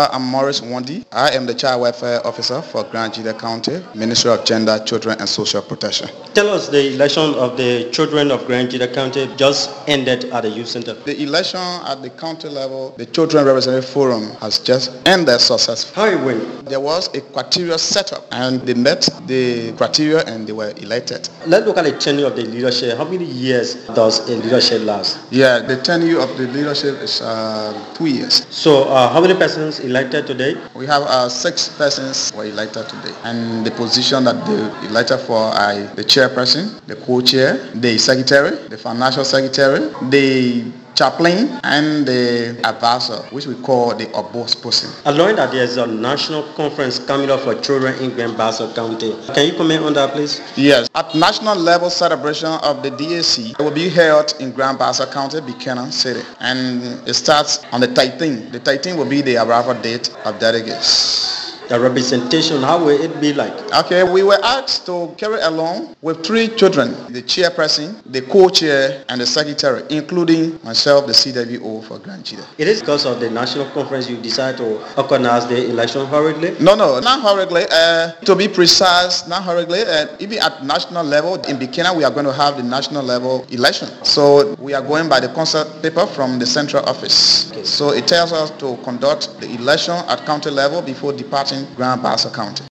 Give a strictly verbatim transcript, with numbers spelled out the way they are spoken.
I'm Maurice Wandi. I am the Child Welfare Officer for Grand Jide County, Ministry of Gender, Children and Social Protection. Tell us, the election of the children of Grand Jide County just ended at the youth center. The election at the county level, the Children Representative Forum has just ended successfully. How it went? There was a criteria set up and they met the criteria and they were elected. Let's look at the tenure of the leadership. How many years does a leadership last? Yeah, the tenure of the leadership is uh, two years. So uh, how many persons elected today? We have uh, six persons were elected today, and the position that they elected for are the chairperson, the co-chair, the secretary, the financial secretary, the chaplain, and the advisor, which we call the obosposin. I learned that there's a national conference coming up for children in Grand Bassa County. Can you comment on that, please? Yes. At national level celebration of the D A C, it will be held in Grand Bassa County, Buchanan City, and it starts on the thirteenth. The thirteenth will be the arrival date of delegates. The representation, how will it be like? Okay, we were asked to carry along with three children, the chairperson, the co-chair, and the secretary, including myself, the C W O for Grand Jide. It is because of the national conference you decided to organize the election hurriedly? No, no, not hurriedly. Uh, to be precise, not hurriedly. Uh, even at national level, in Buchanan, we are going to have the national level election. So we are going by the concert paper from the central office. Okay. So it tells us to conduct the election at county level before departing Grand Bassa County.